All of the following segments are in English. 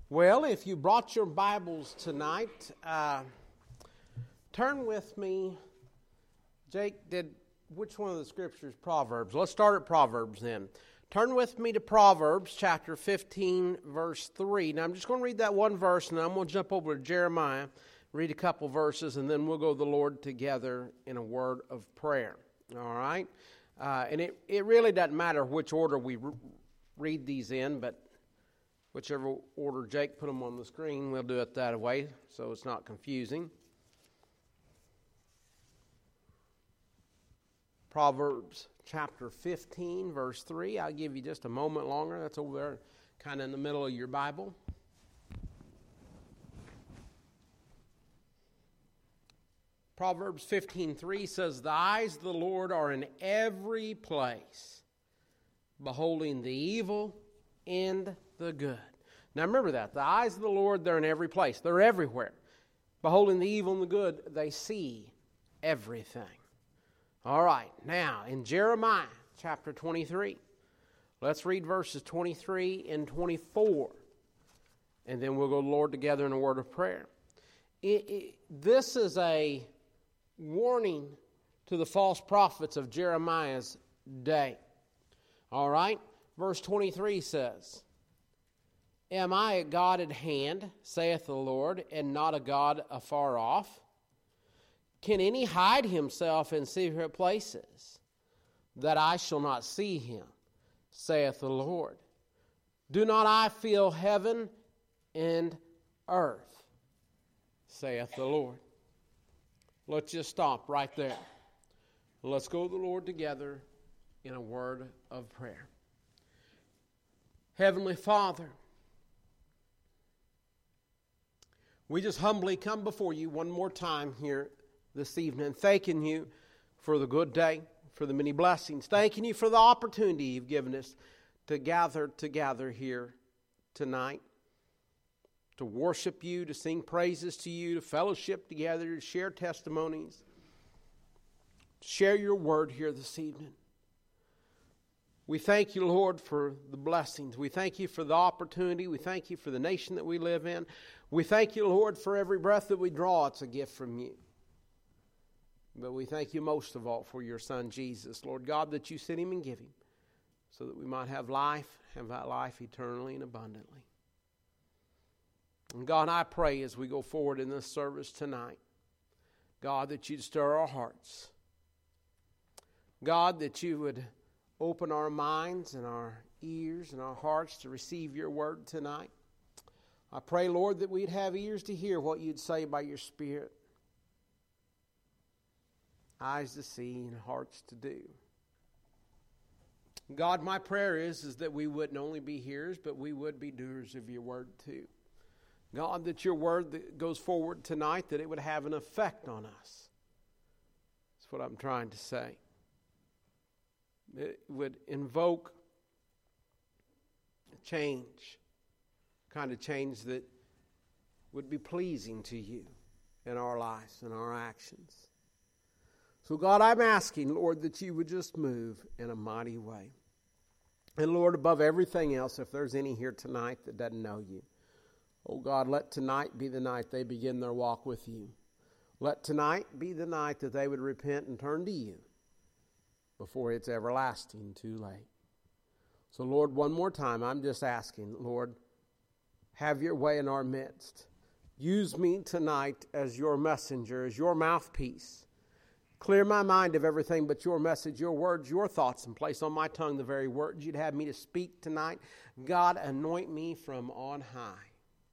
Well, if you brought your Bibles tonight, turn with me. Jake, which one of the scriptures? Proverbs. Let's start at Proverbs then. Turn with me to Proverbs chapter 15, verse 3. Now, I'm just going to read that one verse, and then I'm going to jump over to Jeremiah, read a couple verses, and then we'll go to the Lord together in a word of prayer. All right? And it really doesn't matter which order we read these in, but whichever order Jake put them on the screen, we'll do it that way so it's not confusing. Proverbs chapter 15, verse 3. I'll give you just a moment longer. That's over there kind of in the middle of your Bible. Proverbs 15:3 says, "The eyes of the Lord are in every place, beholding the evil and the good." Now remember that. The eyes of the Lord, they're in every place. They're everywhere. Beholding the evil and the good, they see everything. All right, now in Jeremiah chapter 23, let's read verses 23 and 24. And then we'll go to the Lord together in a word of prayer. This is a warning to the false prophets of Jeremiah's day. All right, verse 23 says, "Am I a God at hand, saith the Lord, and not a God afar off? Can any hide himself in secret places, that I shall not see him, saith the Lord? Do not I fill heaven and earth, saith the Lord?" Let's just stop right there. Let's go to the Lord together in a word of prayer. Heavenly Father, we just humbly come before you one more time here this evening, thanking you for the good day, for the many blessings, thanking you for the opportunity you've given us to gather together here tonight, to worship you, to sing praises to you, to fellowship together, to share testimonies, to share your word here this evening. We thank you, Lord, for the blessings. We thank you for the opportunity. We thank you for the nation that we live in. We thank you, Lord, for every breath that we draw. It's a gift from you. But we thank you most of all for your Son, Jesus. Lord God, that you sent him and give him so that we might have that life eternally and abundantly. And God, I pray as we go forward in this service tonight, God, that you'd stir our hearts. God, that you would open our minds and our ears and our hearts to receive your word tonight. I pray, Lord, that we'd have ears to hear what you'd say by your Spirit, eyes to see and hearts to do. God, my prayer is that we wouldn't only be hearers, but we would be doers of your word too. God, that your word that goes forward tonight, that it would have an effect on us. That's what I'm trying to say. It would invoke a change, kind of change that would be pleasing to you in our lives and our actions. So God, I'm asking, Lord, that you would just move in a mighty way. And Lord, above everything else, if there's any here tonight that doesn't know you, oh God, let tonight be the night they begin their walk with you. Let tonight be the night that they would repent and turn to you before it's everlasting too late. So Lord, one more time, I'm just asking, Lord, have your way in our midst. Use me tonight as your messenger, as your mouthpiece. Clear my mind of everything but your message, your words, your thoughts, and place on my tongue the very words you'd have me to speak tonight. God, anoint me from on high.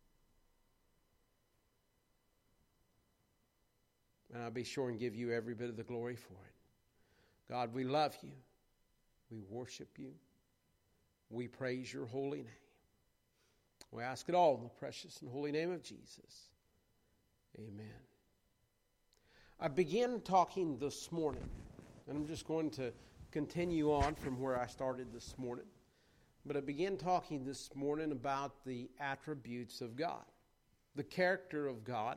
And I'll be sure and give you every bit of the glory for it. God, we love you. We worship you. We praise your holy name. We ask it all in the precious and holy name of Jesus. Amen. I began talking this morning, and I'm just going to continue on from where I started this morning. But I began talking this morning about the attributes of God, the character of God.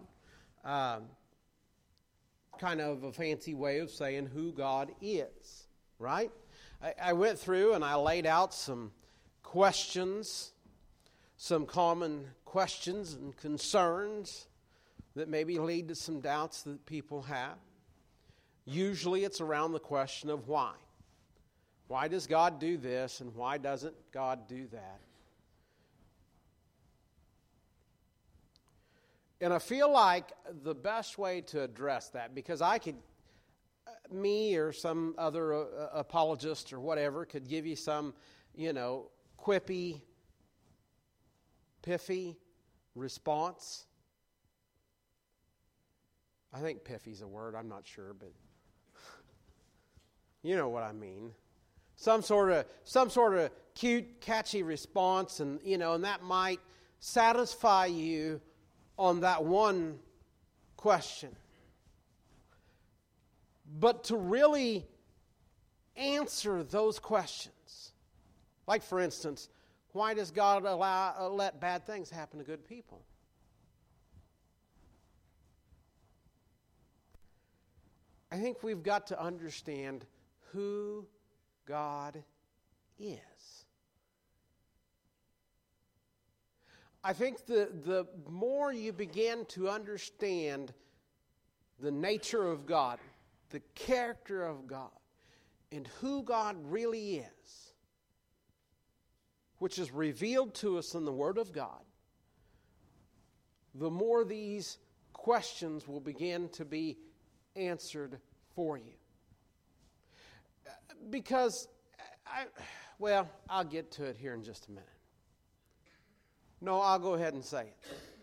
Kind of a fancy way of saying who God is, right? I went through and I laid out some questions, some common questions and concerns that maybe lead to some doubts that people have. Usually it's around the question of why. Why does God do this and why doesn't God do that? And I feel like the best way to address that, because me or some other apologist or whatever could give you some, quippy, piffy response. I think piffy's a word, I'm not sure, but you know what I mean. Some sort of cute, catchy response, and that might satisfy you on that one question. But to really answer those questions, like for instance, why does God let bad things happen to good people? I think we've got to understand who God is. I think the more you begin to understand the nature of God, the character of God, and who God really is, which is revealed to us in the Word of God, the more these questions will begin to be answered for you. Because, I'll get to it here in just a minute. No, I'll go ahead and say it.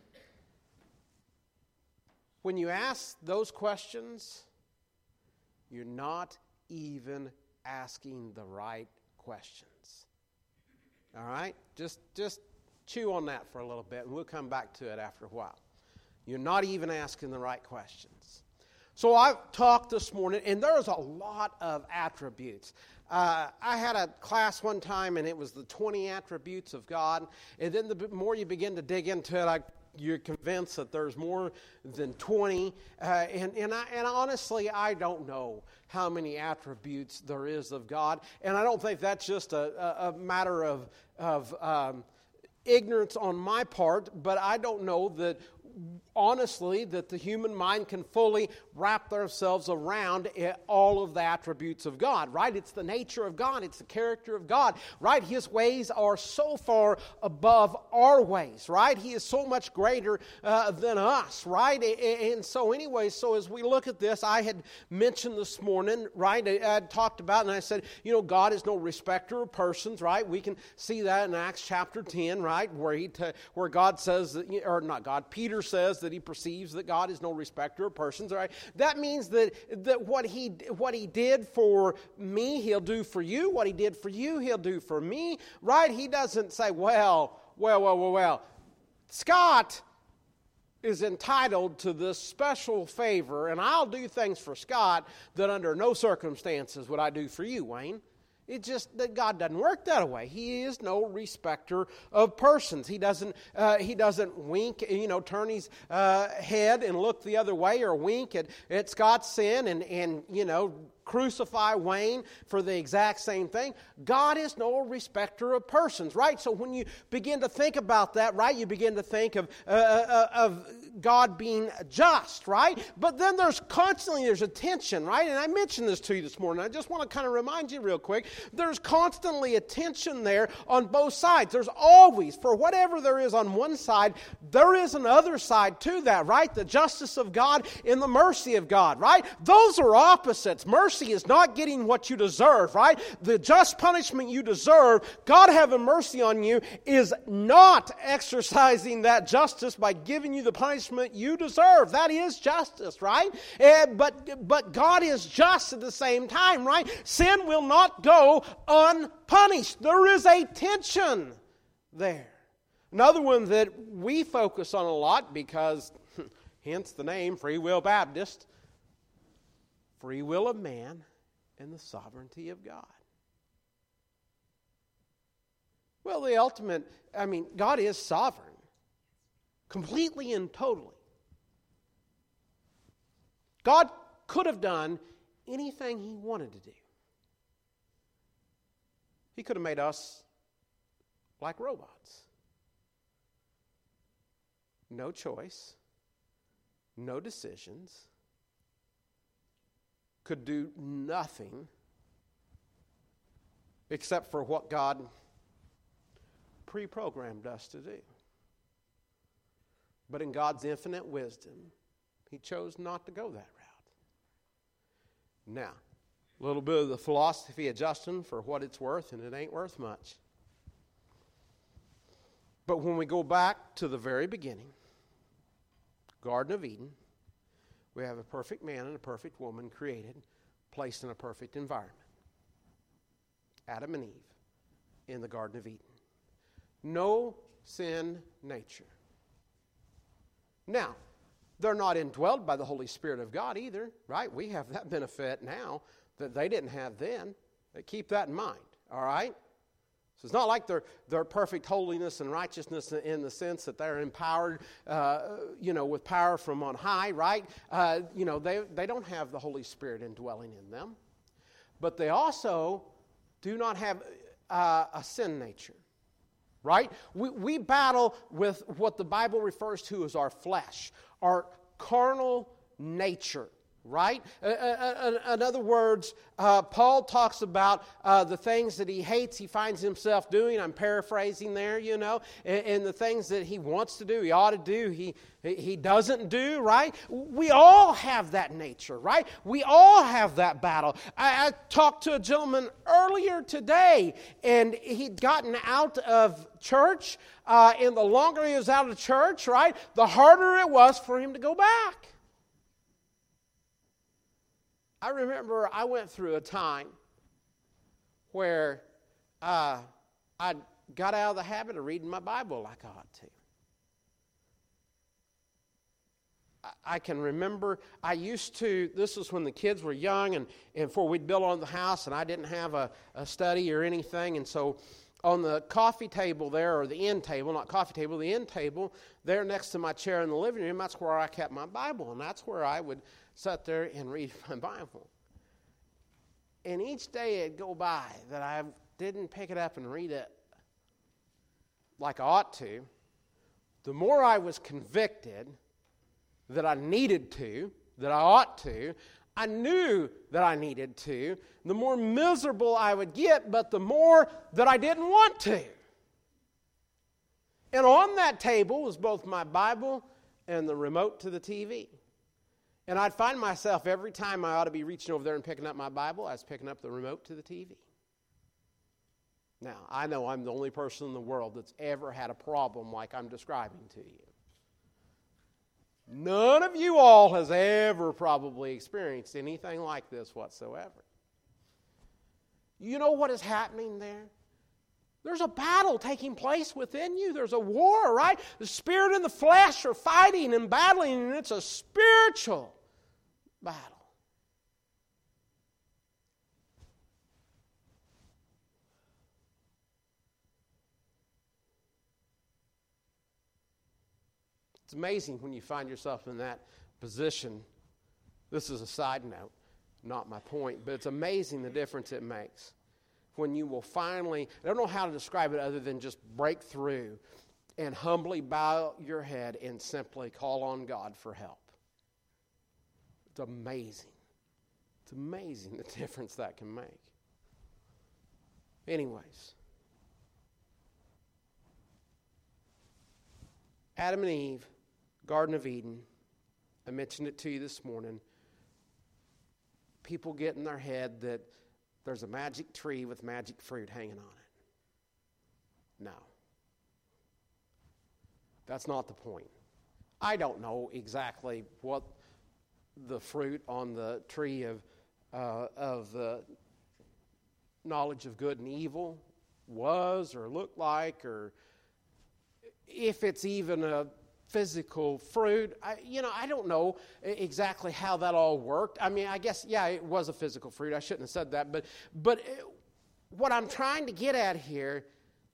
When you ask those questions, you're not even asking the right questions. All right? Just chew on that for a little bit, and we'll come back to it after a while. You're not even asking the right questions. So I've talked this morning, and there's a lot of attributes. I had a class one time, and it was the 20 attributes of God. And then the more you begin to dig into it, you're convinced that there's more than 20. And honestly, I don't know how many attributes there is of God. And I don't think that's just a matter of ignorance on my part, but I don't know that honestly that the human mind can fully wrap themselves around all of the attributes of God, right? It's the nature of God. It's the character of God, right? His ways are so far above our ways, right? He is so much greater than us, right? And so anyway, so as we look at this, I had mentioned this morning, right? I had talked about, and I said, God is no respecter of persons, right? We can see that in Acts chapter 10, right? Where God says, Peter says that he perceives that God is no respecter of persons. All right, that means that what he did for me, he'll do for you. What he did for you, he'll do for me. Right? He doesn't say, well. Scott is entitled to this special favor, and I'll do things for Scott that under no circumstances would I do for you, Wayne. It's just that God doesn't work that way. He is no respecter of persons. He doesn't wink, turn his head and look the other way, or wink at Scott's sin and crucify Wayne for the exact same thing. God is no respecter of persons, right? So when you begin to think about that, right, you begin to think of God being just, right? But then there's a tension, right? And I mentioned this to you this morning. I just want to kind of remind you real quick. There's constantly a tension there on both sides. There's always, for whatever there is on one side, there is another side to that, right? The justice of God and the mercy of God, right? Those are opposites. Mercy is not getting what you deserve, right? The just punishment you deserve, God having mercy on you, is not exercising that justice by giving you the punishment you deserve. That is justice, right? But God is just at the same time, right? Sin will not go unpunished. There is a tension there. Another one that we focus on a lot because, hence the name Free Will Baptist, free will of man and the sovereignty of God. Well, the ultimate, God is sovereign, completely and totally. God could have done anything He wanted to do. He could have made us like robots. no choice, no decisions, could do nothing except for what God pre-programmed us to do. But in God's infinite wisdom, He chose not to go that route. Now, a little bit of the philosophy of Justin for what it's worth, and it ain't worth much. But when we go back to the very beginning, Garden of Eden, we have a perfect man and a perfect woman created, placed in a perfect environment. Adam and Eve in the Garden of Eden. No sin nature. Now, they're not indwelled by the Holy Spirit of God either, right? We have that benefit now that they didn't have then. Keep that in mind, all right? So it's not like they're perfect holiness and righteousness in the sense that they're empowered, with power from on high, right? They don't have the Holy Spirit indwelling in them. But they also do not have a sin nature, right? We battle with what the Bible refers to as our flesh, our carnal nature. Right? In other words, Paul talks about the things that he hates, he finds himself doing. I'm paraphrasing there, and the things that he wants to do, he ought to do, he doesn't do, right? We all have that nature, right? We all have that battle. I talked to a gentleman earlier today, and he'd gotten out of church, and the longer he was out of church, right, the harder it was for him to go back. I remember I went through a time where I got out of the habit of reading my Bible like I ought to. I can remember I used to, this was when the kids were young and before we'd built on the house and I didn't have a study or anything. And so on the coffee table there, or the end table, not coffee table, the end table, there next to my chair in the living room, that's where I kept my Bible. And that's where I would sit there and read my Bible. And each day it'd go by that I didn't pick it up and read it like I ought to, the more I was convicted that I needed to, that I ought to, I knew that I needed to, the more miserable I would get, but the more that I didn't want to. And on that table was both my Bible and the remote to the TV. And I'd find myself every time I ought to be reaching over there and picking up my Bible, I was picking up the remote to the TV. Now, I know I'm the only person in the world that's ever had a problem like I'm describing to you. None of you all has ever probably experienced anything like this whatsoever. You know what is happening there? There's a battle taking place within you. There's a war, right? The spirit and the flesh are fighting and battling, and it's a spiritual battle. It's amazing when you find yourself in that position. This is a side note, not my point, but it's amazing the difference it makes when you will finally, I don't know how to describe it other than just break through and humbly bow your head and simply call on God for help. It's amazing. It's amazing the difference that can make. Anyways, Adam and Eve, Garden of Eden, I mentioned it to you this morning. People get in their head that there's a magic tree with magic fruit hanging on it. No. That's not the point. I don't know exactly what the fruit on the tree of the knowledge of good and evil was or looked like, or if it's even a physical fruit. I don't know exactly how that all worked. I mean, I guess, yeah, it was a physical fruit. I shouldn't have said that. But what I'm trying to get at here,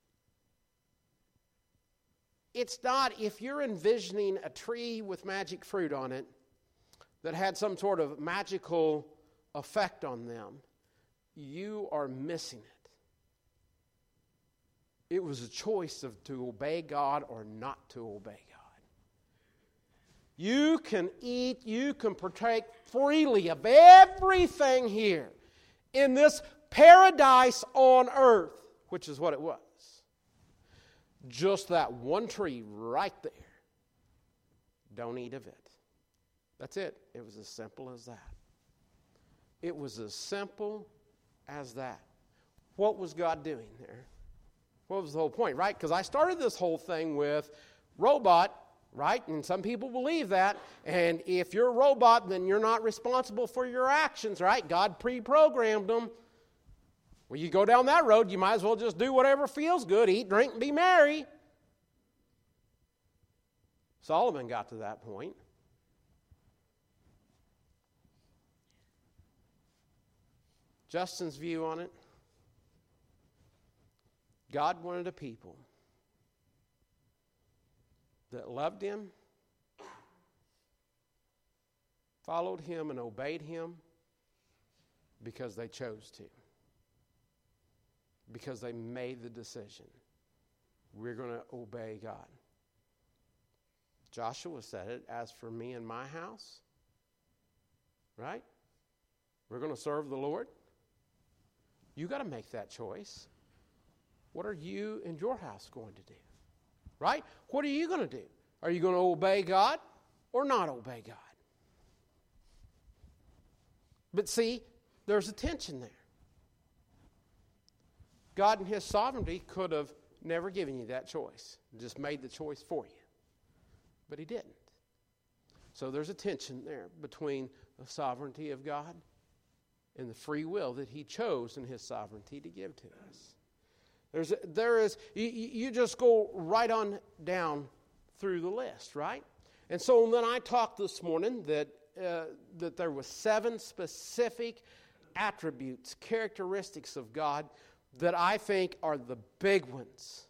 it's not, if you're envisioning a tree with magic fruit on it that had some sort of magical effect on them, you are missing it. It was a choice of to obey God or not to obey God. You can eat, you can partake freely of everything here in this paradise on earth, which is what it was. Just that one tree right there. Don't eat of it. That's it. It was as simple as that. It was as simple as that. What was God doing there? What was the whole point, right? Because I started this whole thing with robot, right? And some people believe that. And if you're a robot, then you're not responsible for your actions, right? God pre-programmed them. Well, you go down that road, you might as well just do whatever feels good, eat, drink, and be merry. Solomon got to that point. Justin's view on it. God wanted a people that loved Him, followed Him, and obeyed Him because they chose to. Because they made the decision. We're going to obey God. Joshua said it, as for me and my house, right? We're going to serve the Lord. You got to make that choice. What are you and your house going to do? Right? What are you going to do? Are you going to obey God or not obey God? But see, there's a tension there. God in His sovereignty could have never given you that choice. Just made the choice for you. But He didn't. So there's a tension there between the sovereignty of God and the free will that He chose in His sovereignty to give to us. You just go right on down through the list, right? And so then I talked this morning that there were 7 specific attributes, characteristics of God that I think are the big ones.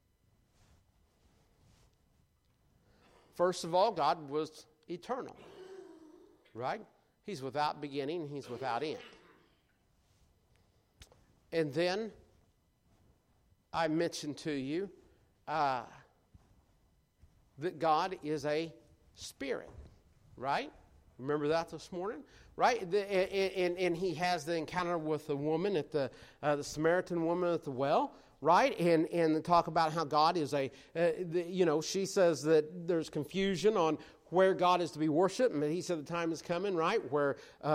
First of all, God was eternal, right? He's without beginning, He's without end. And then I mentioned to you that God is a spirit, right? Remember that this morning? Right? And He has the encounter with the woman at the Samaritan woman at the well, right? And talk about how God is she says that there's confusion on where God is to be worshipped. And He said the time is coming, right? Where,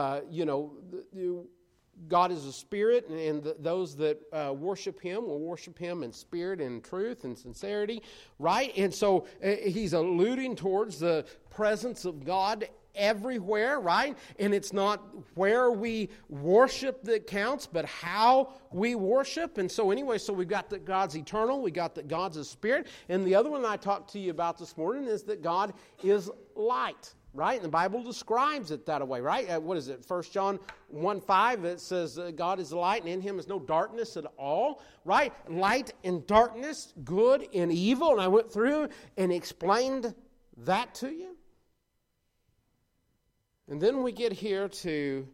God is a spirit, and those that worship Him will worship Him in spirit and truth and sincerity, right? And so He's alluding towards the presence of God everywhere, right? And it's not where we worship that counts, but how we worship. And so anyway, so we've got that God's eternal, we got that God's a spirit, and the other one I talked to you about this morning is that God is light, right? And the Bible describes it that way, right? What is it? 1 John 1:5, it says God is light and in Him is no darkness at all, right? Light and darkness, good and evil. And I went through and explained that to you. And then we get here to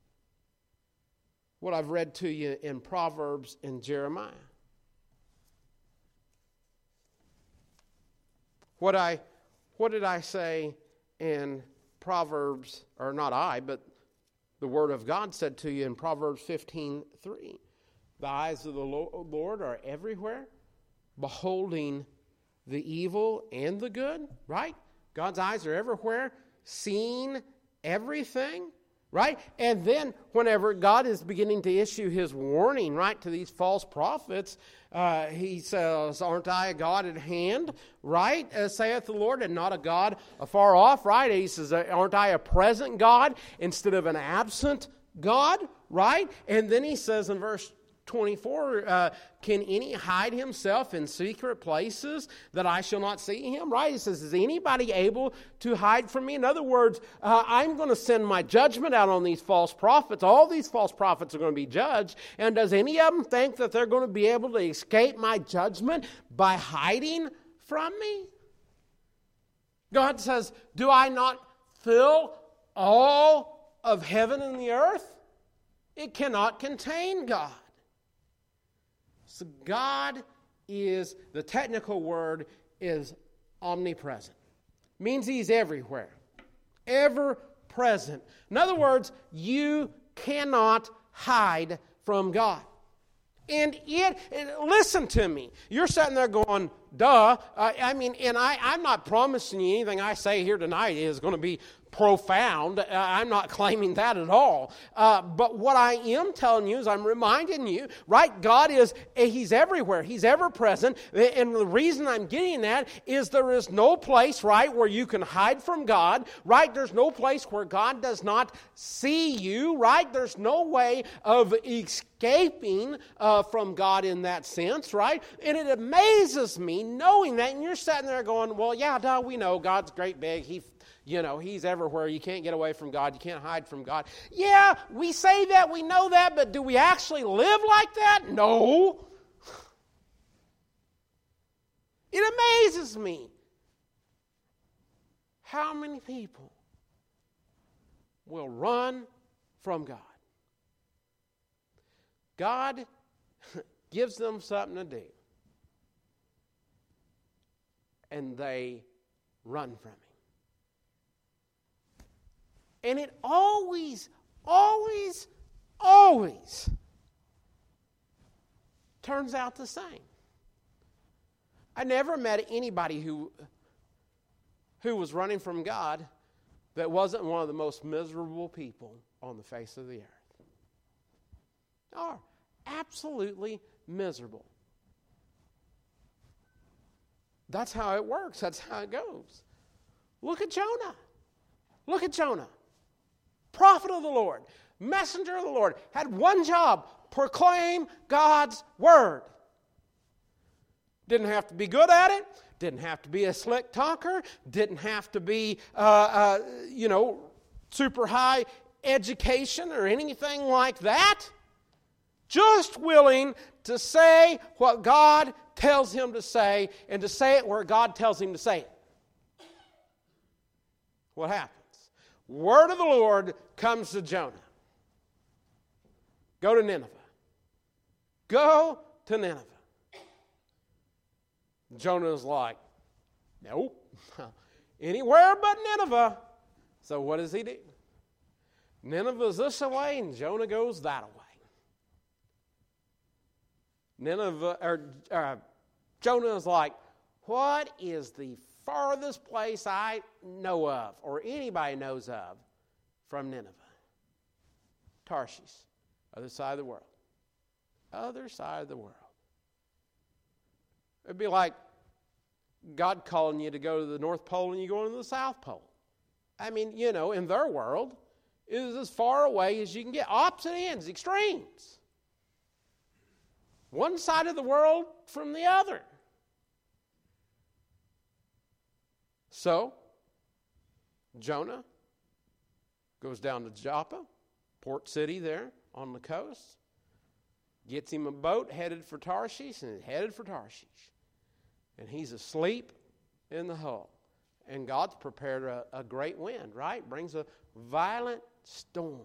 what I've read to you in Proverbs and Jeremiah. What did I say in Proverbs, or not I, but the Word of God said to you in Proverbs 15:3. The eyes of the Lord are everywhere, beholding the evil and the good, right? God's eyes are everywhere, seeing everything, right? And then whenever God is beginning to issue His warning, right, to these false prophets, He says, aren't I a God at hand, right? Saith the Lord, and not a God afar off, right? He says, aren't I a present God instead of an absent God, right? And then He says in verse 24, can any hide himself in secret places that I shall not see him? Right? He says, is anybody able to hide from me? In other words, I'm going to send my judgment out on these false prophets. All these false prophets are going to be judged. And does any of them think that they're going to be able to escape my judgment by hiding from me? God says, do I not fill all of heaven and the earth? It cannot contain God. So God is, the technical word is omnipresent. Means He's everywhere. ever present. In other words, you cannot hide from God. And listen to me. You're sitting there going, duh. I'm not promising you anything I say here tonight is going to be profound. I'm not claiming that at all. But what I am telling you is I'm reminding you, right? God He's everywhere. He's ever present. And the reason I'm getting that is there is no place, right, where you can hide from God, right? There's no place where God does not see you, right? There's no way of escaping from God in that sense, right? And it amazes me knowing that, and you're sitting there going, well, yeah, duh, we know God's great big. He's everywhere. You can't get away from God. You can't hide from God. Yeah, we say that, we know that, but do we actually live like that? No. It amazes me how many people will run from God. God gives them something to do, and they run from Him. And it always turns out the same. I never met anybody who was running from God that wasn't one of the most miserable people on the face of the earth. They are absolutely miserable. That's how it works. That's how it goes. Look at Jonah. Look at Jonah. Prophet of the Lord, messenger of the Lord, had one job: proclaim God's word. Didn't have to be good at it, didn't have to be a slick talker, didn't have to be, super high education or anything like that. Just willing to say what God tells him to say, and to say it where God tells him to say it. What happens? Word of the Lord comes to Jonah. Go to Nineveh. Go to Nineveh. Jonah's like, nope. Anywhere but Nineveh. So what does he do? Nineveh's this way and Jonah goes that way. Jonah is like, what is the farthest place I know of, or anybody knows of, from Nineveh? Tarshish, other side of the world. Other side of the world. It'd be like God calling you to go to the North Pole and you going to the South Pole. I mean, in their world, it is as far away as you can get. Opposite ends, extremes. One side of the world from the other. So, Jonah goes down to Joppa, port city there on the coast, gets him a boat headed for Tarshish, and headed for Tarshish. And he's asleep in the hull. And God's prepared a great wind, right? Brings a violent storm.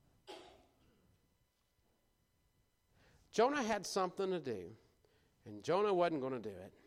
Jonah had something to do, and Jonah wasn't going to do it.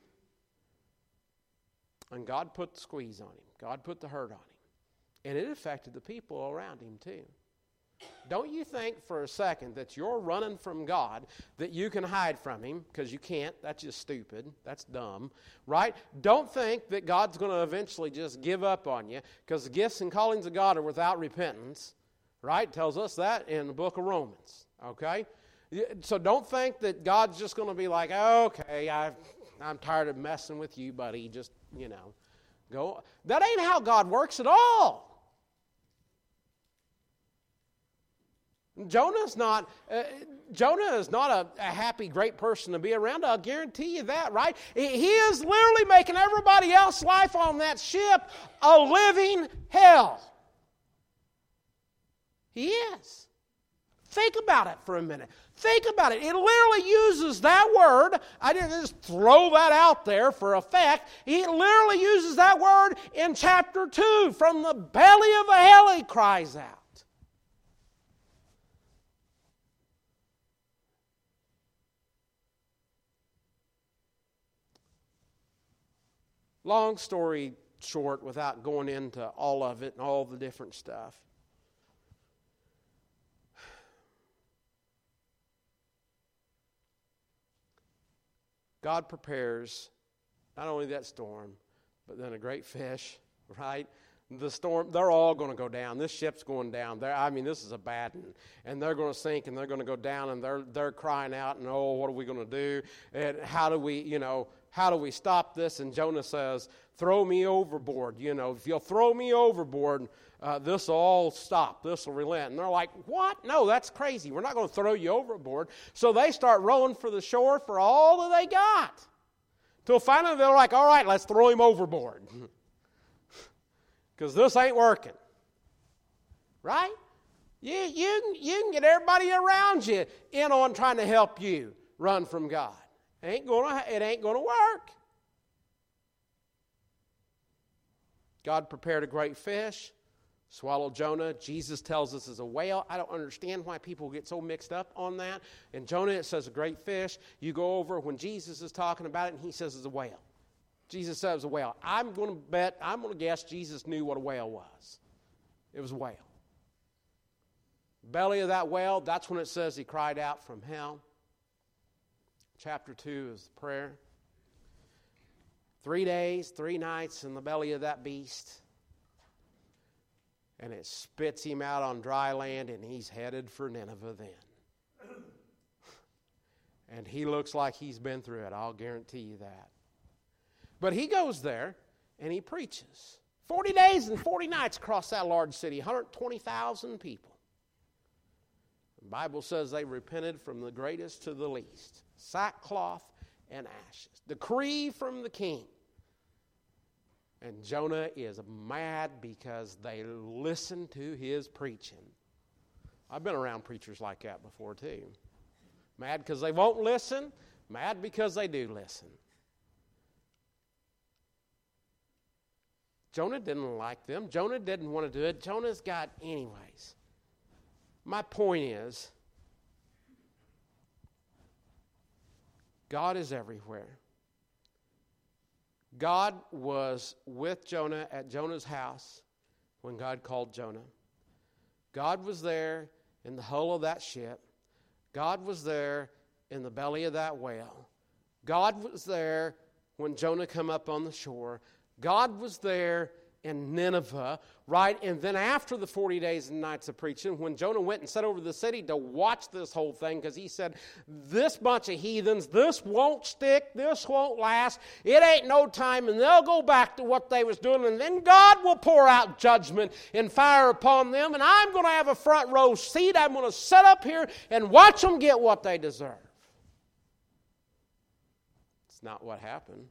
And God put the squeeze on him. God put the hurt on him. And it affected the people around him too. Don't you think for a second that you're running from God, that you can hide from Him, because you can't. That's just stupid. That's dumb, right? Don't think that God's going to eventually just give up on you, because the gifts and callings of God are without repentance, right? It tells us that in the book of Romans, okay? So don't think that God's just going to be like, okay, I'm tired of messing with you, buddy. Just, go. That ain't how God works at all. Jonah is not a happy, great person to be around. I'll guarantee you that, right? He is literally making everybody else's life on that ship a living hell. He is. Think about it for a minute. Think about it. It literally uses that word. I didn't just throw that out there for effect. He literally uses that word in chapter 2. From the belly of the hell he cries out. Long story short without going into all of it and all the different stuff. God prepares not only that storm, but then a great fish, right? The storm, they're all going to go down. This ship's going down. This is a bad one. And they're going to sink and they're going to go down and they're crying out and, oh, what are we going to do? And how do we stop this? And Jonah says, throw me overboard. If you'll throw me overboard, this will all stop. This will relent. And they're like, what? No, that's crazy. We're not going to throw you overboard. So they start rowing for the shore for all that they got. Till finally they're like, all right, let's throw him overboard. Because this ain't working. Right? You can get everybody around you in on trying to help you run from God. It ain't going to work. God prepared a great fish, swallowed Jonah. Jesus tells us it's a whale. I don't understand why people get so mixed up on that. In Jonah it says a great fish. You go over when Jesus is talking about it and he says it's a whale. Jesus said it was a whale. I'm going to guess Jesus knew what a whale was. It was a whale. Belly of that whale, that's when it says he cried out from hell. Chapter 2 is the prayer. 3 days, 3 nights in the belly of that beast. And it spits him out on dry land, and he's headed for Nineveh then. And he looks like he's been through it, I'll guarantee you that. But he goes there, and he preaches. 40 days and 40 nights across that large city, 120,000 people. The Bible says they repented from the greatest to the least. Sackcloth and ashes. Decree from the king. And Jonah is mad because they listen to his preaching. I've been around preachers like that before too. Mad because they won't listen. Mad because they do listen. Jonah didn't like them. Jonah didn't want to do it. Jonah's got anyways. My point is, God is everywhere. God was with Jonah at Jonah's house when God called Jonah. God was there in the hull of that ship. God was there in the belly of that whale. God was there when Jonah come up on the shore. God was there in Nineveh, right? And then after the 40 days and nights of preaching, when Jonah went and sat over the city to watch this whole thing, because he said, this bunch of heathens, this won't stick, this won't last, it ain't no time, and they'll go back to what they was doing, and then God will pour out judgment and fire upon them, and I'm going to have a front row seat. I'm going to sit up here and watch them get what they deserve. It's not what happened.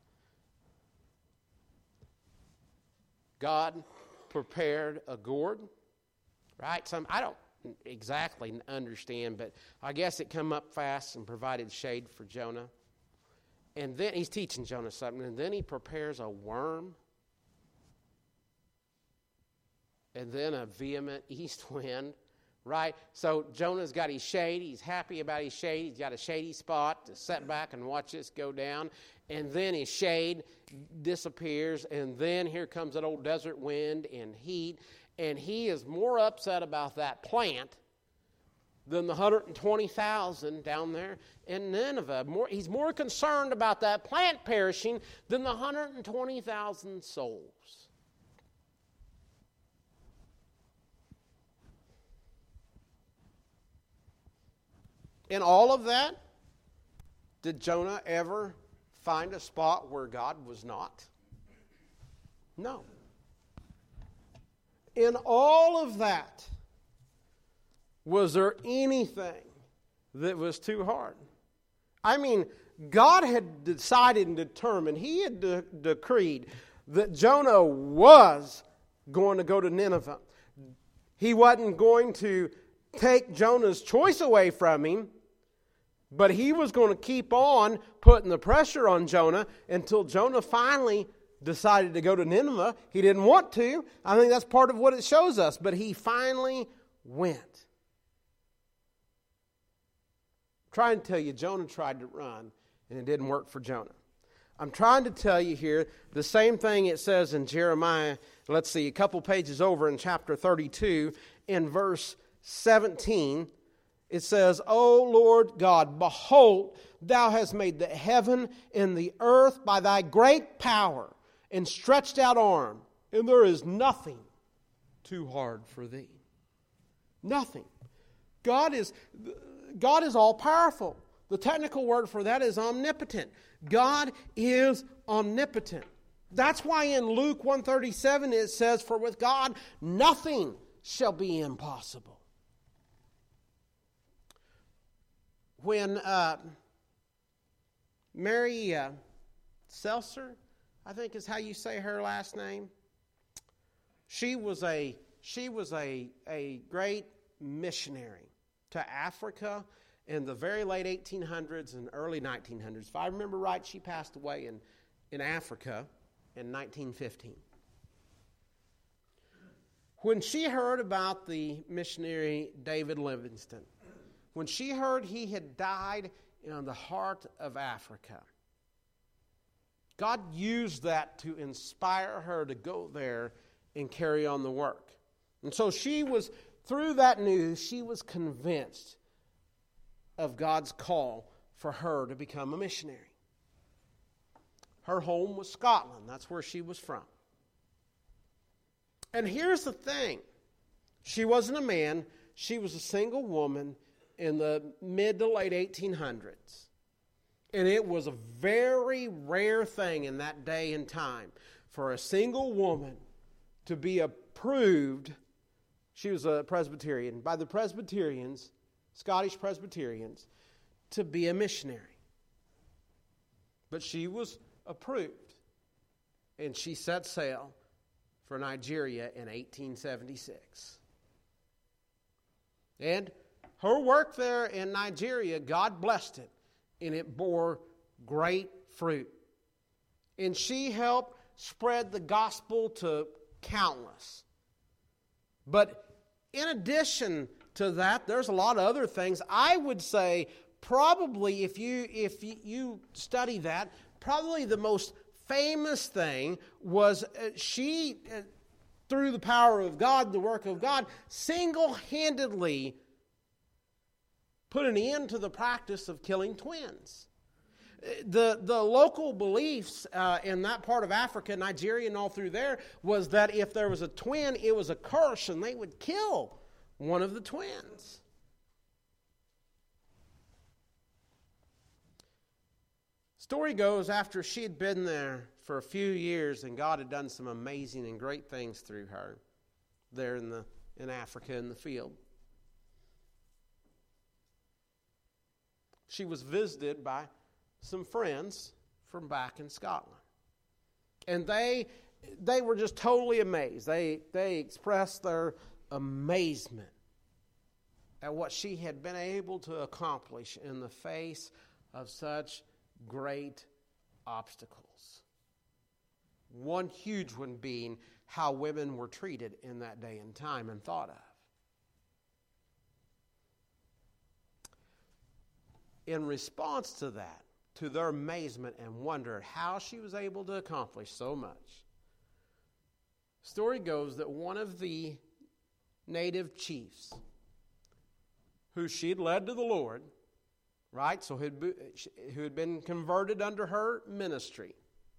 God prepared a gourd, right? I don't exactly understand, but I guess it come up fast and provided shade for Jonah. And then he's teaching Jonah something, and then he prepares a worm, and then a vehement east wind, right? So Jonah's got his shade. He's happy about his shade. He's got a shady spot to sit back and watch this go down. And then his shade disappears, and then here comes that old desert wind and heat, and he is more upset about that plant than the 120,000 down there in Nineveh. He's more concerned about that plant perishing than the 120,000 souls. In all of that, did Jonah ever find a spot where God was not? No. In all of that, was there anything that was too hard? I mean, God had decided and determined, He had decreed that Jonah was going to go to Nineveh. He wasn't going to take Jonah's choice away from him, but He was going to keep on putting the pressure on Jonah until Jonah finally decided to go to Nineveh. He didn't want to. I think that's part of what it shows us. But he finally went. I'm trying to tell you, Jonah tried to run, and it didn't work for Jonah. I'm trying to tell you here the same thing it says in Jeremiah, let's see, a couple pages over in chapter 32, in verse 17. It says, O Lord God, behold, thou hast made the heaven and the earth by thy great power and stretched out arm, and there is nothing too hard for thee. Nothing. God is all powerful. The technical word for that is omnipotent. God is omnipotent. That's why in Luke 1:37 it says, for with God nothing shall be impossible. When Mary Seltzer, I think is how you say her last name, she was a great missionary to Africa in the very late 1800s and early 1900s. If I remember right, she passed away in Africa in 1915. When she heard about the missionary David Livingstone, when she heard he had died in the heart of Africa, God used that to inspire her to go there and carry on the work. And so through that news, she was convinced of God's call for her to become a missionary. Her home was Scotland. That's where she was from. And here's the thing. She wasn't a man. She was a single woman in the mid to late 1800s. And it was a very rare thing in that day and time for a single woman to be approved. She was a Presbyterian, by the Presbyterians, Scottish Presbyterians, to be a missionary. But she was approved, and she set sail for Nigeria in 1876. And her work there in Nigeria, God blessed it, and it bore great fruit. And she helped spread the gospel to countless. But in addition to that, there's a lot of other things. I would say probably if you study that, probably the most famous thing was she, through the power of God, the work of God, single-handedly put an end to the practice of killing twins. The local beliefs in that part of Africa, Nigeria and all through there, was that if there was a twin, it was a curse and they would kill one of the twins. Story goes, after she had been there for a few years and God had done some amazing and great things through her there in Africa in the field, she was visited by some friends from back in Scotland. And they were just totally amazed. They expressed their amazement at what she had been able to accomplish in the face of such great obstacles. One huge one being how women were treated in that day and time and thought of. In response to that, to their amazement and wonder at how she was able to accomplish so much, story goes that one of the native chiefs who she'd led to the Lord, right, so who had been converted under her ministry,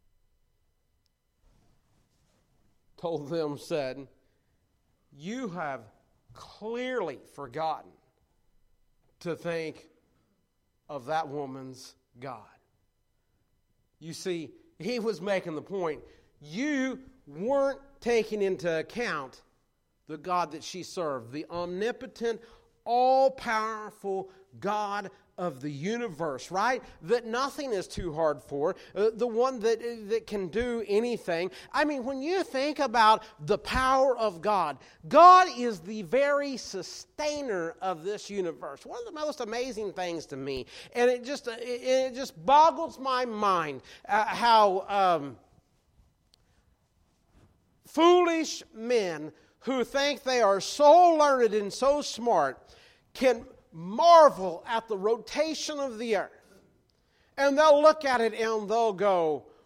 told them, said, you have clearly forgotten to think of that woman's God. You see, he was making the point, you weren't taking into account the God that she served, the omnipotent, all-powerful God of the universe, right? That nothing is too hard for, the one that can do anything. I mean, when you think about the power of God, God is the very sustainer of this universe. One of the most amazing things to me, and it just boggles my mind how foolish men who think they are so learned and so smart can marvel at the rotation of the earth. And they'll look at it and they'll go,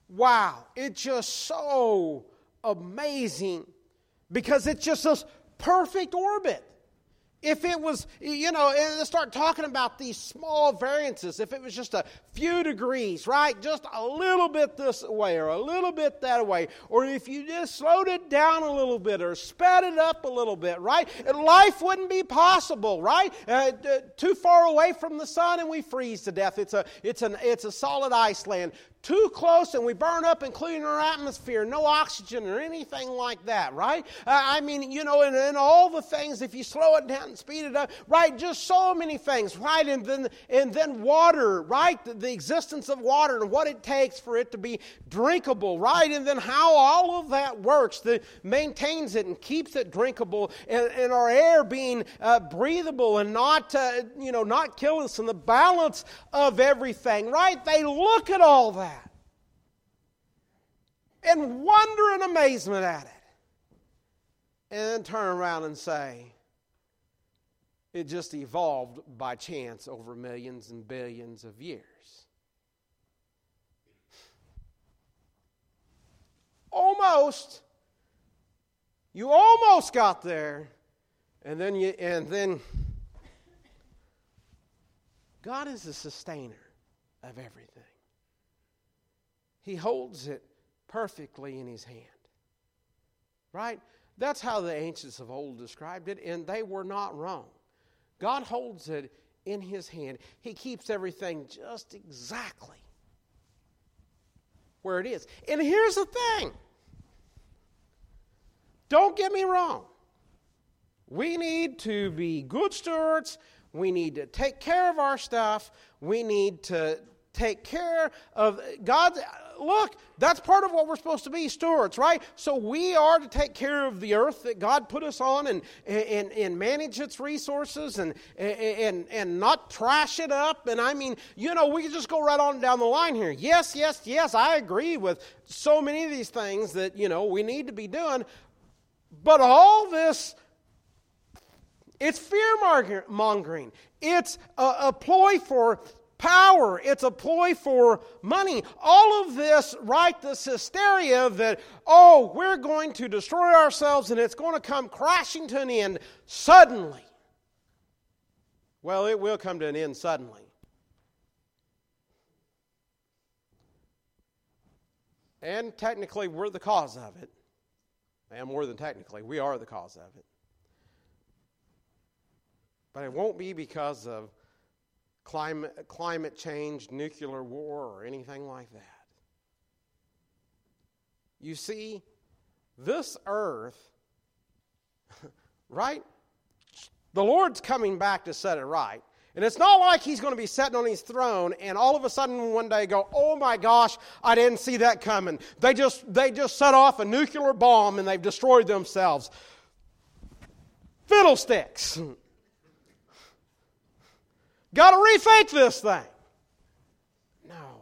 wow, it's just so amazing because it's just this perfect orbit. If it was, and start talking about these small variances, if it was just a few degrees, right? Just a little bit this way or a little bit that way. Or if you just slowed it down a little bit or sped it up a little bit, right? And life wouldn't be possible, right? Too far away from the sun and we freeze to death. It's a solid ice land. Too close and we burn up, including our atmosphere. No oxygen or anything like that, right? And all the things, if you slow it down and speed it up, right? Just so many things, right? And then water, right? The existence of water and what it takes for it to be drinkable, right? And then how all of that works, that maintains it and keeps it drinkable, and our air being breathable and not kill us, and the balance of everything, right? They look at all that and wonder and amazement at it, and then turn around and say, it just evolved by chance over millions and billions of years. You almost got there, and then God is the sustainer of everything. He holds it perfectly in His hand. Right? That's how the ancients of old described it, and they were not wrong. God holds it in His hand. He keeps everything just exactly where it is. And here's the thing. Don't get me wrong. We need to be good stewards. We need to take care of our stuff. We need to take care of God's. Look, that's part of what we're supposed to be, stewards, right? So we are to take care of the earth that God put us on and manage its resources and not trash it up. And we can just go right on down the line here. Yes, I agree with so many of these things that, we need to be doing. But all this, it's fear-mongering. It's a ploy for power. It's a ploy for money. All of this, right, this hysteria that, we're going to destroy ourselves and it's going to come crashing to an end suddenly. Well, it will come to an end suddenly. And technically, we're the cause of it. And more than technically, we are the cause of it. But it won't be because of climate change, nuclear war, or anything like that. You see, this earth, right? The Lord's coming back to set it right. And it's not like He's going to be sitting on His throne and all of a sudden one day go, oh my gosh, I didn't see that coming. They just set off a nuclear bomb and they've destroyed themselves. Fiddlesticks. Got to rethink this thing. No.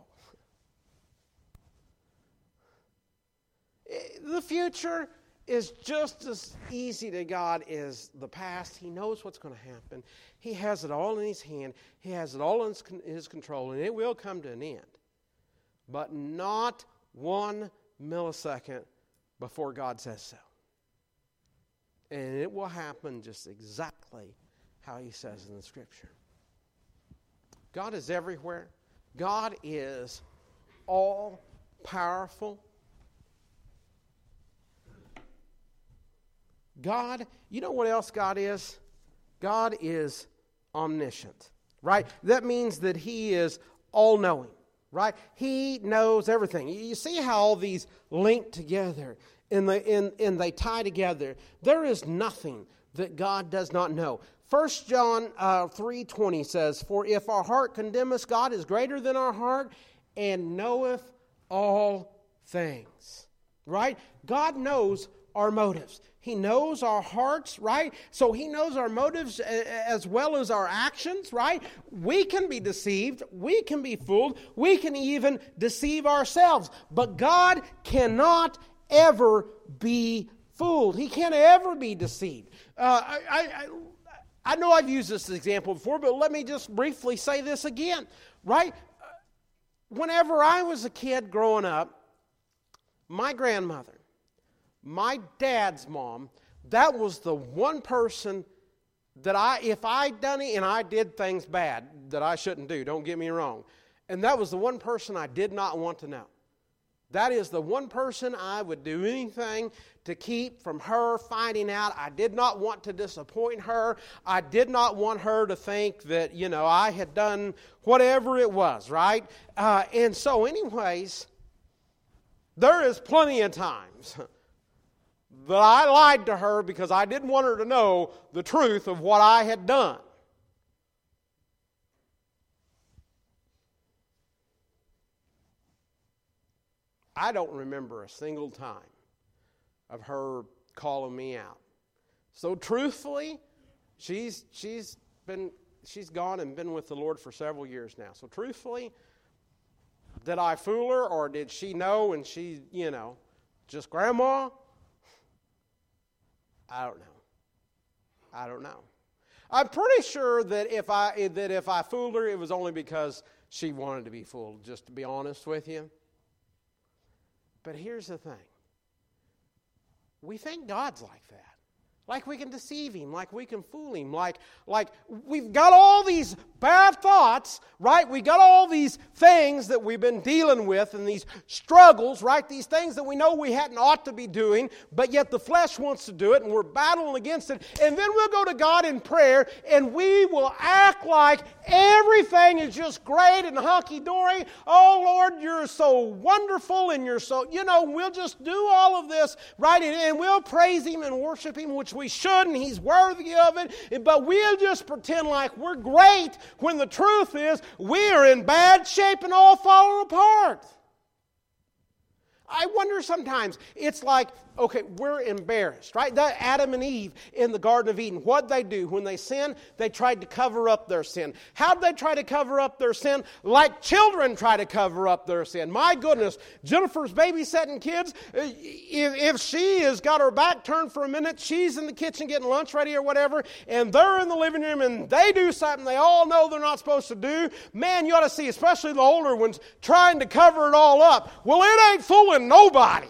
The future is just as easy to God as the past. He knows what's going to happen. He has it all in His hand. He has it all in His control, and it will come to an end. But not 1 millisecond before God says so. And it will happen just exactly how He says in the Scripture. God is everywhere. God is all-powerful. God, you know what else God is? God is omniscient, right? That means that He is all-knowing, right? He knows everything. You see how all these link together and they tie together. There is nothing that God does not know. 1 John 3:20 says, for if our heart condemn us, God is greater than our heart and knoweth all things, right? God knows our motives. He knows our hearts, right? So He knows our motives as well as our actions, right? We can be deceived. We can be fooled. We can even deceive ourselves. But God cannot ever be fooled. He can't ever be deceived. I know I've used this example before, but let me just briefly say this again, right? Whenever I was a kid growing up, my grandmother, my dad's mom, that was the one person that if I'd done it and I did things bad that I shouldn't do, don't get me wrong, and that was the one person I did not want to know. That is the one person I would do anything to keep from her finding out. I did not want to disappoint her. I did not want her to think that, I had done whatever it was, right? And so anyways, there is plenty of times that I lied to her because I didn't want her to know the truth of what I had done. I don't remember a single time of her calling me out. So truthfully, she's gone and been with the Lord for several years now. So truthfully, did I fool her or did she know and she, just grandma? I don't know. I'm pretty sure that if I fooled her, it was only because she wanted to be fooled, just to be honest with you. But here's the thing. We think God's like that. Like we can deceive Him, like we can fool Him, like we've got all these bad thoughts, right? We got all these things that we've been dealing with and these struggles, right? These things that we know we hadn't ought to be doing, but yet the flesh wants to do it and we're battling against it. And then we'll go to God in prayer and we will act like everything is just great and hunky-dory. Oh, Lord, you're so wonderful and you're so, we'll just do all of this, right? And we'll praise Him and worship Him, which we should, and He's worthy of it. But we'll just pretend like we're great when the truth is we are in bad shape and all falling apart. I wonder sometimes, it's like, okay, we're embarrassed, right? That Adam and Eve in the Garden of Eden, what'd they do? When they sinned, they tried to cover up their sin. How'd they try to cover up their sin? Like children try to cover up their sin. My goodness, Jennifer's babysitting kids. If she has got her back turned for a minute, she's in the kitchen getting lunch ready or whatever, and they're in the living room and they do something they all know they're not supposed to do. Man, you ought to see, especially the older ones, trying to cover it all up. Well, it ain't fooling nobody,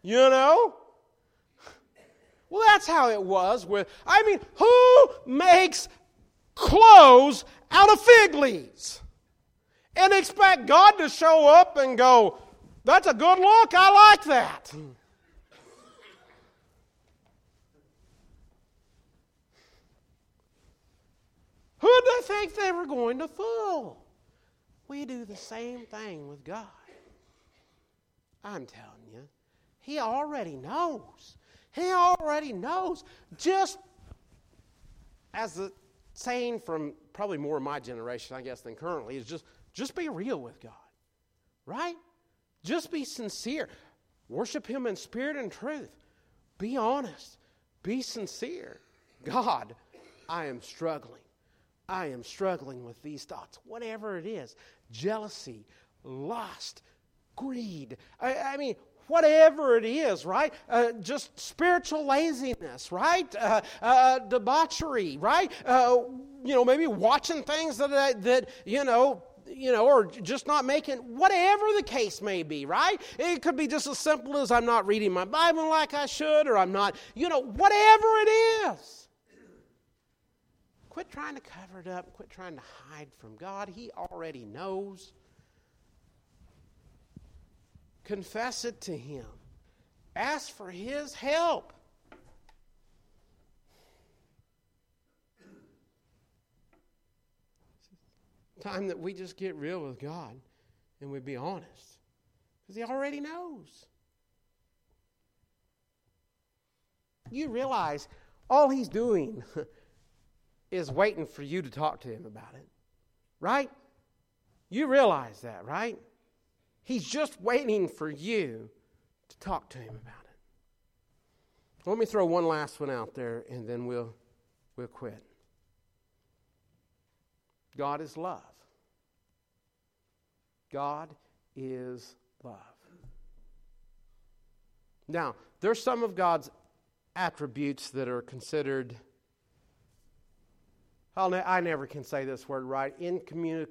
Well, that's how it was with, who makes clothes out of fig leaves and expect God to show up and go, that's a good look, I like that. Who did they think they were going to fool? We do the same thing with God. I'm telling you, He already knows. He already knows. Just as the saying from probably more of my generation, I guess, than currently, is just be real with God. Right? Just be sincere. Worship Him in spirit and truth. Be honest. Be sincere. God, I am struggling. I am struggling with these thoughts. Whatever it is. Jealousy, lust, greed. Whatever it is, right? Just spiritual laziness, right? Debauchery, right? Maybe watching things that or just not making, whatever the case may be, right? It could be just as simple as I'm not reading my Bible like I should, or I'm not, whatever it is. Quit trying to cover it up. Quit trying to hide from God. He already knows. Confess it to Him. Ask for His help. Time that we just get real with God and we be honest. Because He already knows. You realize all He's doing is waiting for you to talk to Him about it. Right? You realize that, right? He's just waiting for you to talk to Him about it. Let me throw one last one out there and then we'll quit. God is love. God is love. Now, there's some of God's attributes that are considered, I never can say this word right,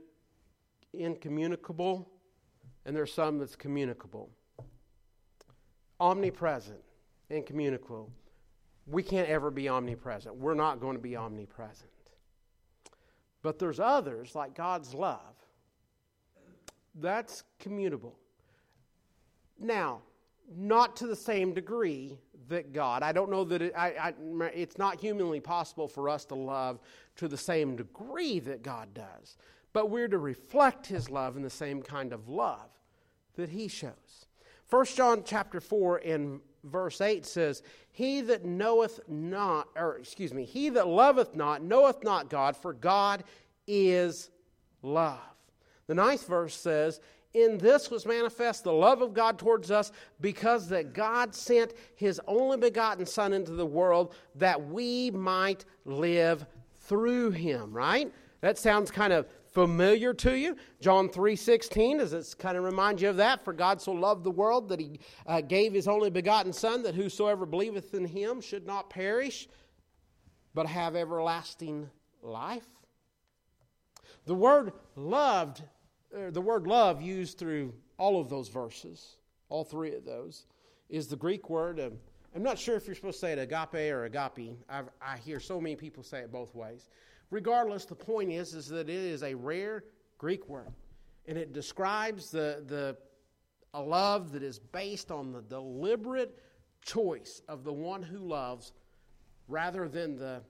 incommunicable. And there's some that's communicable. omnipresent and communicable. We can't ever be omnipresent. We're not going to be omnipresent. But there's others, like God's love. That's commutable. Now, not to the same degree that God. I don't know that it's not humanly possible for us to love to the same degree that God does. But we're to reflect His love in the same kind of love that He shows. 1 John chapter 4 and verse 8 says, he that loveth not knoweth not God, for God is love. The 9th verse says, in this was manifest the love of God towards us, because that God sent His only begotten Son into the world, that we might live through Him, right? That sounds kind of familiar to you. John 3:16, does it kind of remind you of that? For God so loved the world that He gave His only begotten Son, that whosoever believeth in Him should not perish, but have everlasting life. The word love used through all of those verses, all three of those, is the Greek word. I'm not sure if you're supposed to say it agape or agape. I hear so many people say it both ways. Regardless, the point is that it is a rare Greek word, and it describes a love that is based on the deliberate choice of the one who loves, rather than the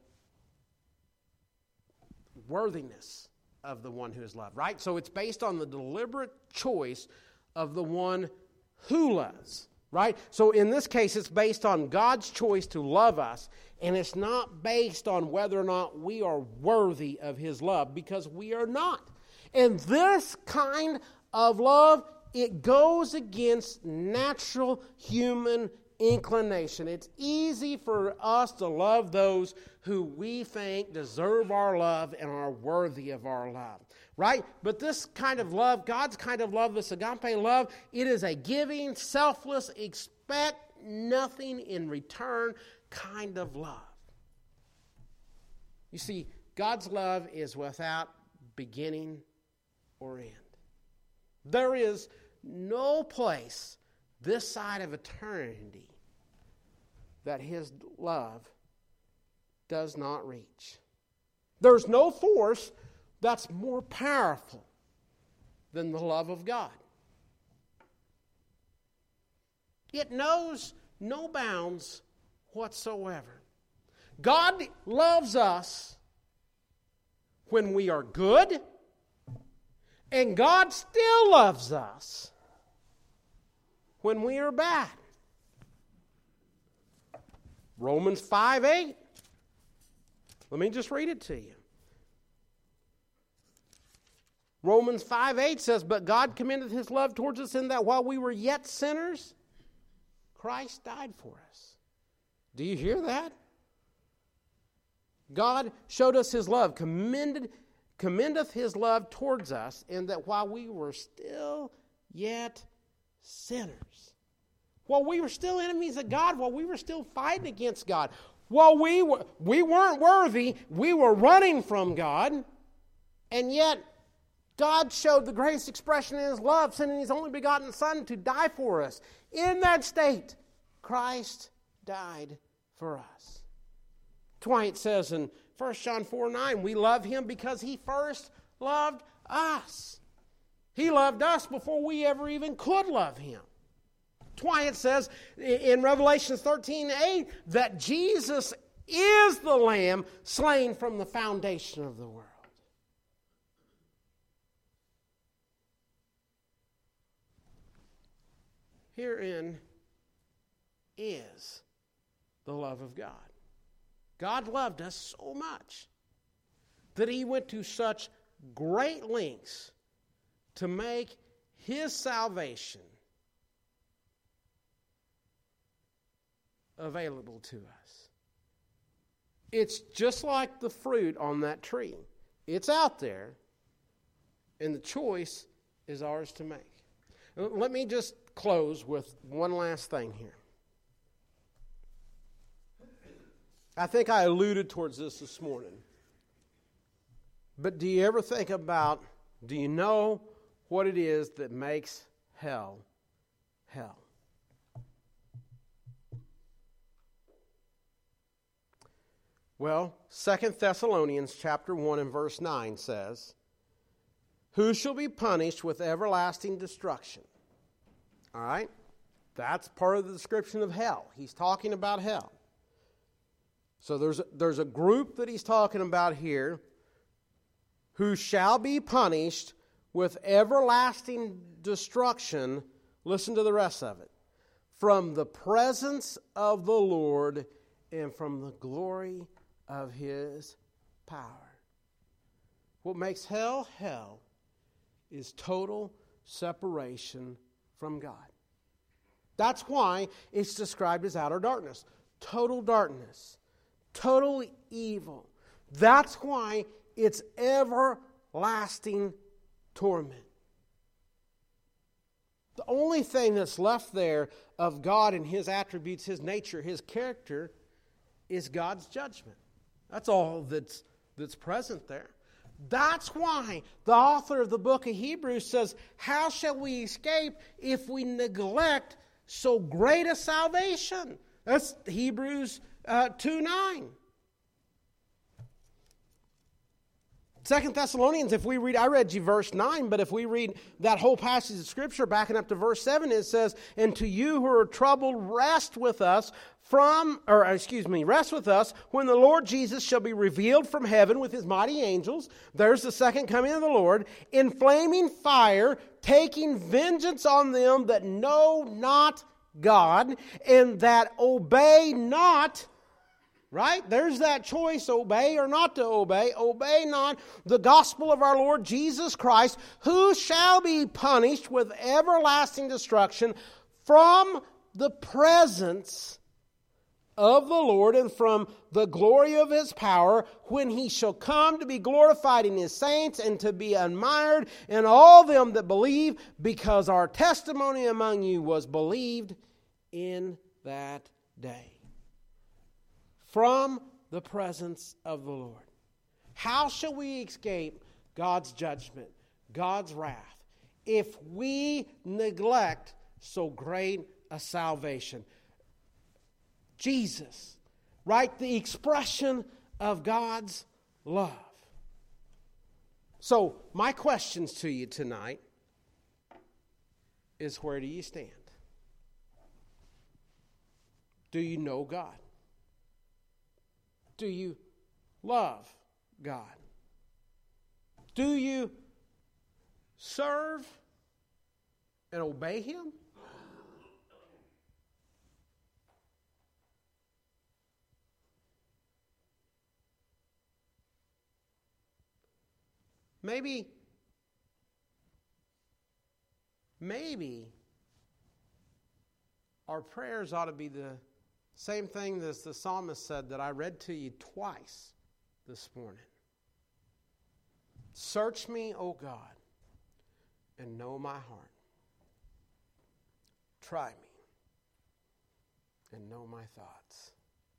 worthiness of the one who is loved, right? So it's based on the deliberate choice of the one who loves, right? So in this case, it's based on God's choice to love us, and it's not based on whether or not we are worthy of His love, because we are not. And this kind of love, it goes against natural human inclination. It's easy for us to love those who we think deserve our love and are worthy of our love, right? But this kind of love, God's kind of love, this agape love, it is a giving, selfless, expect nothing in return kind of love. You see, God's love is without beginning or end. There is no place this side of eternity that His love does not reach. There's no force that's more powerful than the love of God. It knows no bounds whatsoever. God loves us when we are good, and God still loves us when we are bad. Romans 5:8. Let me just read it to you. Romans 5:8 says, but God commendeth His love towards us, in that while we were yet sinners, Christ died for us. Do you hear that? God showed us His love, commendeth His love towards us, in that while we were still yet sinners, while we were still enemies of God, while we were still fighting against God, while we weren't worthy, we were running from God, and yet God showed the greatest expression in His love, sending His only begotten Son to die for us. In that state, Christ died for us. That's why it says in 1 John 4:9, we love Him because He first loved us. He loved us before we ever even could love Him. That's why it says in Revelation 13:8 that Jesus is the Lamb slain from the foundation of the world. Herein is the love of God. God loved us so much that He went to such great lengths to make His salvation available to us. It's just like the fruit on that tree. It's out there, and the choice is ours to make. Let me just close with one last thing here. I think I alluded towards this morning. But do you ever think about, do you know what it is that makes hell, hell? Well, 2 Thessalonians chapter 1 and verse 9 says, who shall be punished with everlasting destruction? All right? That's part of the description of hell. He's talking about hell. So there's a group that he's talking about here who shall be punished with everlasting destruction. Listen to the rest of it. From the presence of the Lord and from the glory of His power. What makes hell hell is total separation from God. That's why it's described as outer darkness. Total darkness. Total evil. That's why it's everlasting torment. The only thing that's left there of God and His attributes, His nature, His character, is God's judgment. That's all that's present there. That's why the author of the book of Hebrews says, how shall we escape if we neglect so great a salvation? That's Hebrews 2:9. 2 Thessalonians, if we read, I read you verse 9, but if we read that whole passage of Scripture, backing up to verse 7, it says, and to you who are troubled, rest with us when the Lord Jesus shall be revealed from heaven with His mighty angels. There's the second coming of the Lord. In flaming fire, taking vengeance on them that know not God, and that obey not. Right? There's that choice, obey or not to obey. Obey not the gospel of our Lord Jesus Christ, who shall be punished with everlasting destruction from the presence of the Lord and from the glory of His power, when He shall come to be glorified in His saints and to be admired in all them that believe, because our testimony among you was believed in that day. From the presence of the Lord. How shall we escape God's judgment, God's wrath, if we neglect so great a salvation? Jesus, right? The expression of God's love. So, my questions to you tonight is, where do you stand? Do you know God? Do you love God? Do you serve and obey Him? Maybe our prayers ought to be the same thing as the psalmist said that I read to you twice this morning. Search me, O God, and know my heart. Try me and know my thoughts.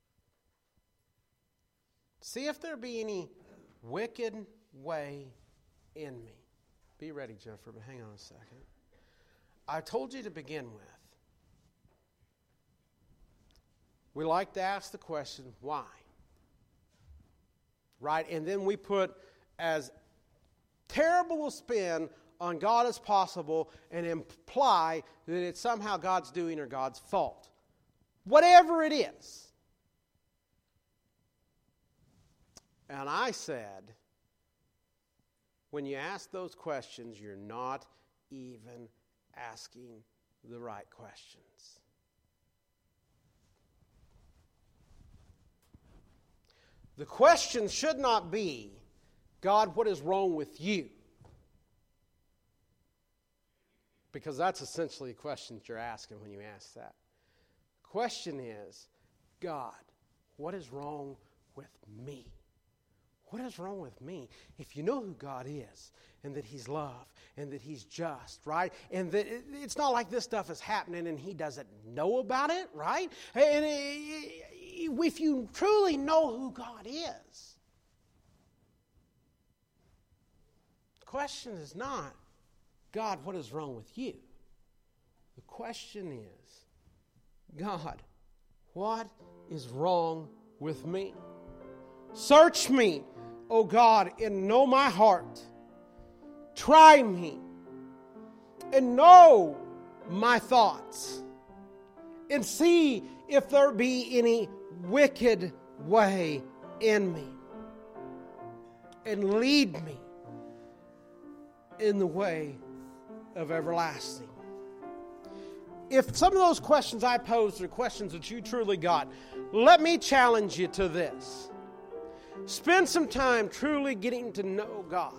See if there be any wicked way in me. Be ready, Jennifer, but hang on a second. I told you to begin with. We like to ask the question, why? Right? And then we put as terrible a spin on God as possible and imply that it's somehow God's doing or God's fault. Whatever it is. And I said, when you ask those questions, you're not even asking the right questions. The question should not be, God, what is wrong with you? Because that's essentially the question that you're asking when you ask that. The question is, God, what is wrong with me? What is wrong with me? If you know who God is, and that He's love, and that He's just, right? And that it's not like this stuff is happening and He doesn't know about it, right? And if you truly know who God is, the question is not, God, what is wrong with you? The question is, God, what is wrong with me? Search me, O God, and know my heart. Try me and know my thoughts, and see if there be any wicked way in me, and lead me in the way of everlasting. If some of those questions I posed are questions that you truly got, let me challenge you to this. Spend some time truly getting to know God.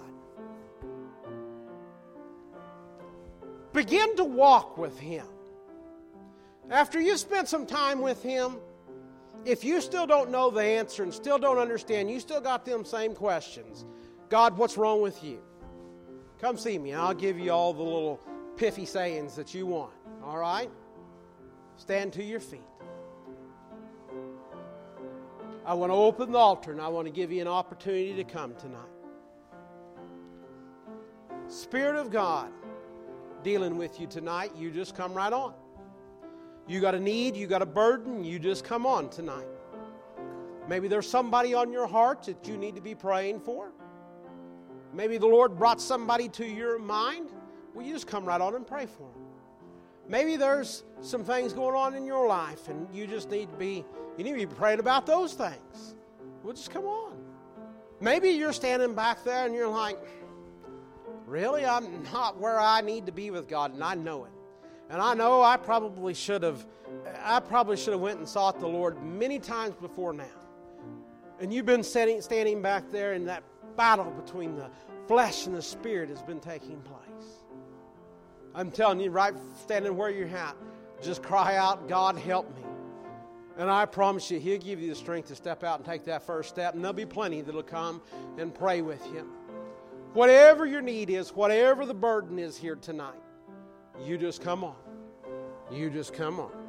Begin to walk with Him. After you spend some time with Him, if you still don't know the answer and still don't understand, you still got them same questions. God, what's wrong with you? Come see me and I'll give you all the little piffy sayings that you want. All right? Stand to your feet. I want to open the altar and I want to give you an opportunity to come tonight. Spirit of God dealing with you tonight, you just come right on. You got a need, you got a burden, you just come on tonight. Maybe there's somebody on your heart that you need to be praying for. Maybe the Lord brought somebody to your mind. Well, you just come right on and pray for them. Maybe there's some things going on in your life and you just need to be praying about those things. Well, just come on. Maybe you're standing back there and you're like, really, I'm not where I need to be with God, and I know it. And I know I probably should have went and sought the Lord many times before now. And you've been standing back there, and that battle between the flesh and the spirit has been taking place. I'm telling you, right standing where you're at, just cry out, God, help me. And I promise you, He'll give you the strength to step out and take that first step. And there'll be plenty that'll come and pray with you. Whatever your need is, whatever the burden is here tonight, you just come on. You just come on.